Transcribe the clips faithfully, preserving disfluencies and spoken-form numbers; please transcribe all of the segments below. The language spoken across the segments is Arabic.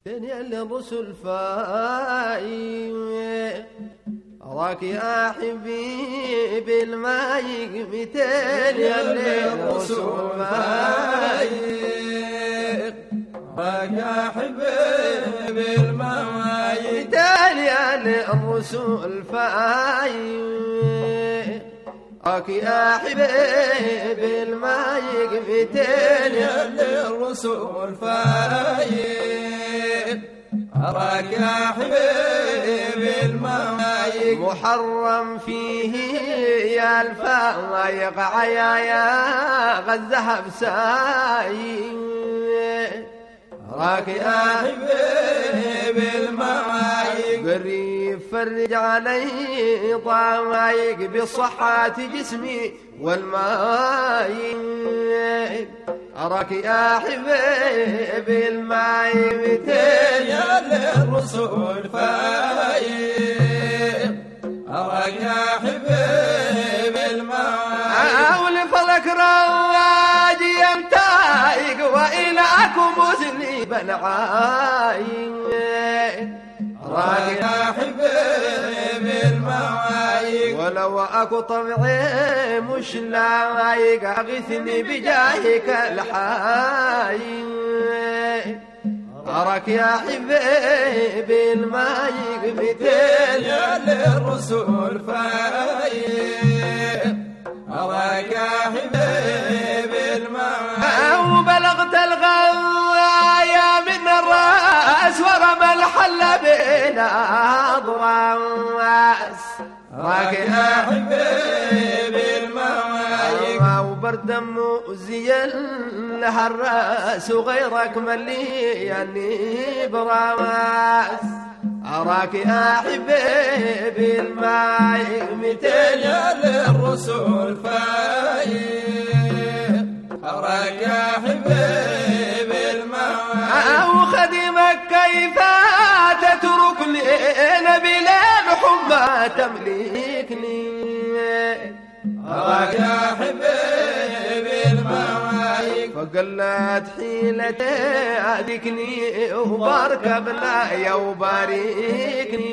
الرسل فايق راك يا حبيبي المايق ميتين يا الرسل فايق راك يا حبيبي المايق ميتين يا الرسل فايق راك يا حبيبي المايق ميتين يا الرسل فايق راك يا حبيبي المايق محرم فيه يا الفايق عيايا غزها بسايق راك يا حبيبي المايق قريب فرج علي ضايق بصحة جسمي والمايق أراك يا حبيبي المايق ميتين يا الرسل فايق أراك يا حبيبي المايق ولفضلك رواجي يمتايق وإلىكم مذنبا عايق أراك يا حبيبي المايق ولو أكو طبعي مش لايق أغثني بجاهك الحايق أراك يا حبيبي المايق ميتين يا الرسل فايق أراك يا حبيبي المايق وبلغت الغاية من الرأس ورمى الحل بين أضراس أراك يا حبيبي المايق وبرد مؤذيا لها الرأس وغيرك ملياني براس أراك يا حبيبي المايق ميتين يا الرسل فايق أراك يا حبيبي المايق وخدمك كيف تتركني نبيلين حمى تملكني أراك يا حبيبي المايق فقلت حيلتي أذكني وبارك بلايا وباركني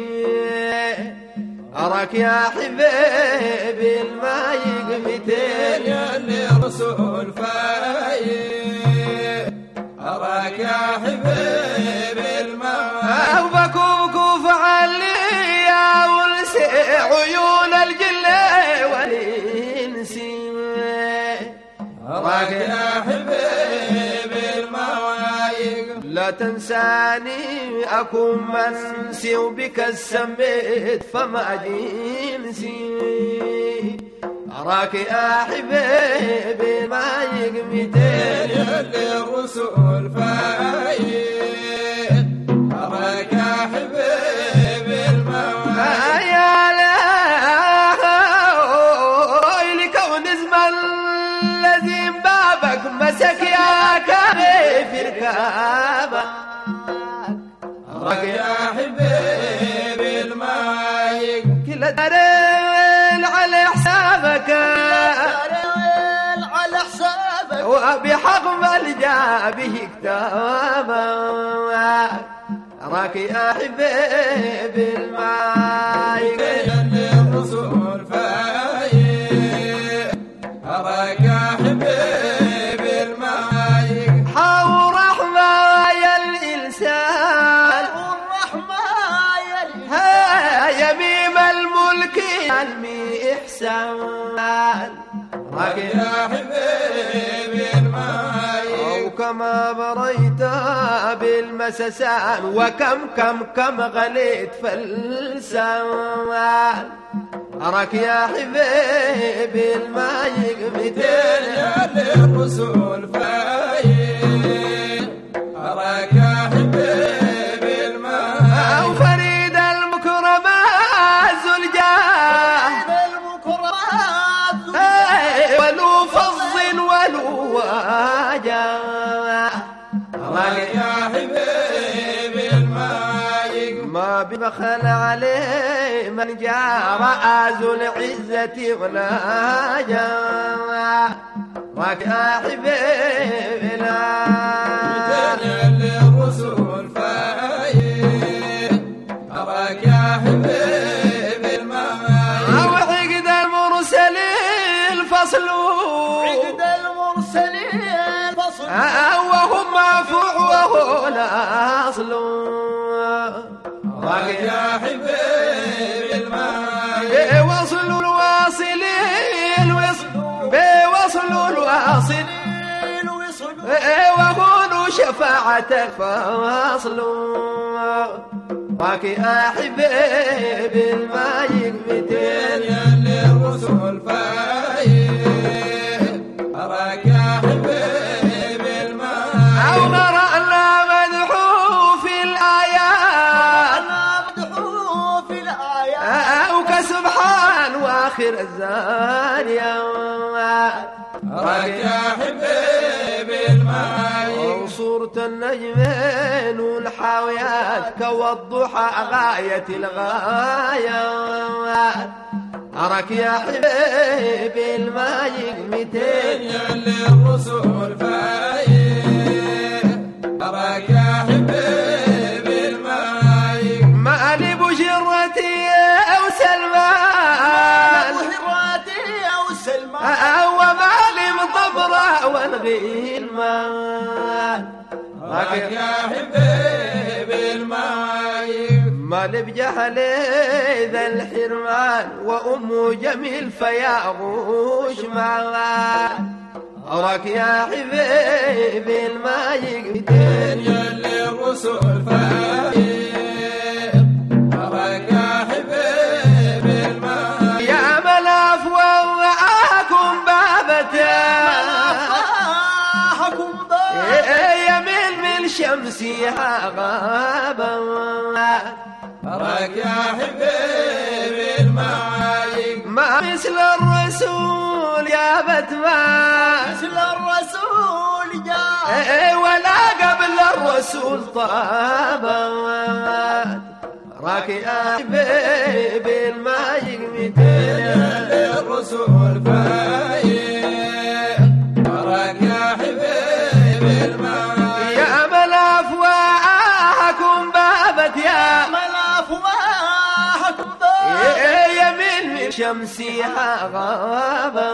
أراك يا حبيبي المايق ميتين يا الرسل فايق أراك يا حبيبي المايق وبكوكوف علي يا ولسي عيون الجل والإنسي أراك يا حبيبي المايق لا تنساني أكون منسي وبك السميت فما جنسي أراك يا حبيبي المايق ميتين يا الرسل فايق أراك يا حبيبي المايق يا ليل لكون زمن الذي بابك مسك يا كيف ركابك أراك يا حبيبي المايق كل دارين على حسابك على حسابك وبحق ملجا به كتابك أراك يا حبيبي المايق يا الرسل فايق أراك يا حبيبي المايق حاول رحمة يا الإنسان والرحمة يا يميم الملك المي إحسان أراك يا حبيبي المايق وكما بريت بالمسسان وكم كم كم غليت فلسان أراك يا حبيبي المايق ميتين يا الرسل فايق أراك يا حبيبي المايق وفريد المكرمات ذو الجاه المكرمات ولو فظ ولو واجه أراك يا حبيبي المايق ما ببخل عليه من جاء رأى ذو العزة ولا جاء راك يا حبيبي لا الرسل فايق واصلوا راك يا حبيبي المايق بوصلوا الواصلين وصلوا بوصلوا الواصلين وصلوا وقولوا شفاعتك فاصلوا راك يا حبيبي المايق متين يلي الرسول فايق راك يا حبيبي المايق أو قرأنا مدحو في الآيات مدحو في الآيات أو كسبحان واخر الزانية راك يا حبيبي المايق وصورة النجمين والحاويات كوالضحى غاية الغاية أراك يا حبيبي المايق ميتين يلي الرسول فايق راك يا حبيبي المايق مالي بجرتي أو سلمان وهراتي أو سلمان أو مالي مطبرة والغيلمان راك يا حبيبي المايق مالي بجهلي ذا الحرمان وأمه جميل فياغوش معان أراك يا حبيبي المايق ميتين يلي الرسول فايق راك يا حبيبي المايق يا ملاف وضعاكم بابتين حكم يميل من شمسها غابا راك يا حبيبي المايق ما مثل الرسول يا بتمان مثل الرسول جاء ولا قبل الرسول طابت راك يا حبيبي المايق ميتين الرسول فايق راك يا حبيبي المايق يا ملاف وآهكم بابت يا ملاف واحكم يمين من شمسها غابا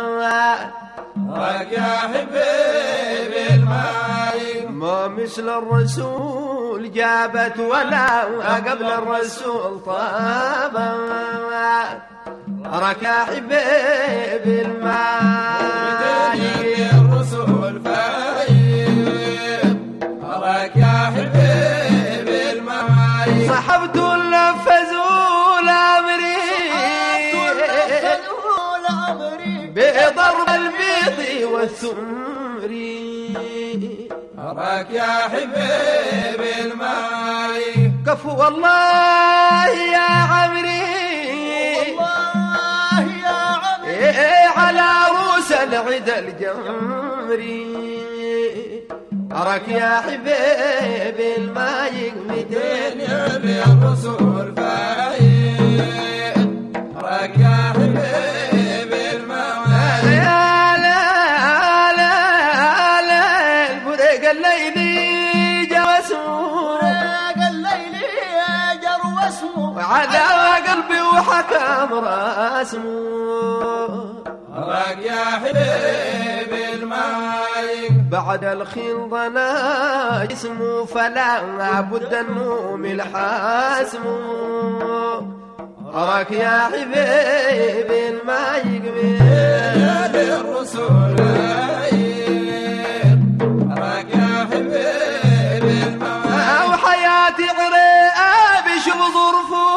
راك يا حبيبي المايق ما مثل الرسول جابت ولا قبل الرسول طابا راك يا حبيبي المايق الرسول فايق راك يا حبيبي المايق صحبت نفذوا الامري بضرب البيض والثمري راك يا حبيبي المايق كفو والله يا عمري والله يا عمري إيه على روس العيد الجمري أراك يا حبيبي المايق ميتين يلي الرسول فايق راك يا حبيبي المايق يا لا لا لا البريق الليلي جواسمه الليل جر واسمه وعلى قلبي وحكم راسمه راك يا حبيبي المايق بعد الخيل ضنا جسمه فلا بد النوم الحاسمه أراك يا حبيبي المايق يلي الرسول فايق راك يا حبيبي المايق أو حياتي غريب شو ظرفه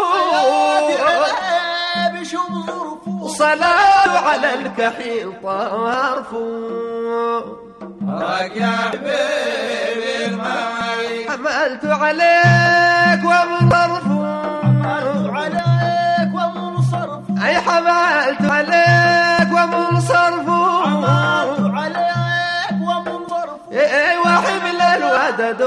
بشوف ظروفه صلاة على الكحيل طرفه راك يا حبيبي المايق حملت عليك ومن طرفه عليك ومنصرف أي حملت عليك ومن صرفه عملت عليك ومنصرف إيه وحمل الودد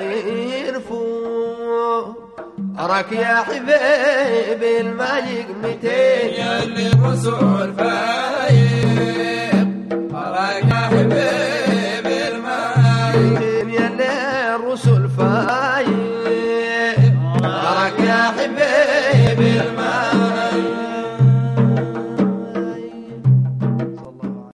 ويعرفوا أراك يا حبيبي المايق ميتين يلي الرسول فايق راك يا حبيبي المايق يلي الرسل فايق أراك يا حبيبي المايق